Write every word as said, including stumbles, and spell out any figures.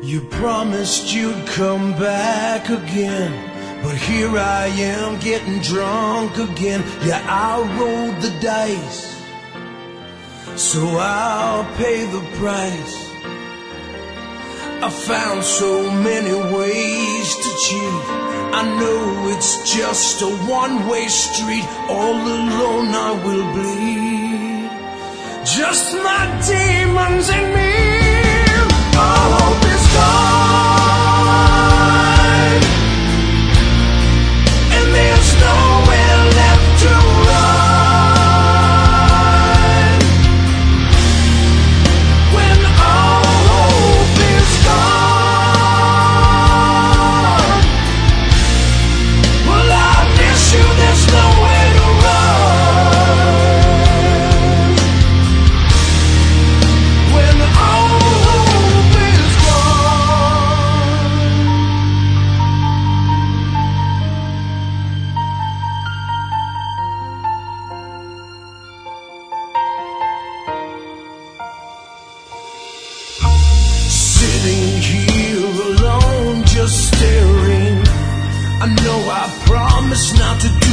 You promised you'd come back again, but here I am getting drunk again. Yeah, I rolled the dice, so I'll pay the price. I found so many ways to cheat. I know it's just a one-way street. All alone I will bleed, just my demons in me. All hope is gone, and there's nowhere left to run. When all hope is gone, well, I miss you, there's nowhere to run. When all hope is sitting here alone, just staring. I know I promised not to do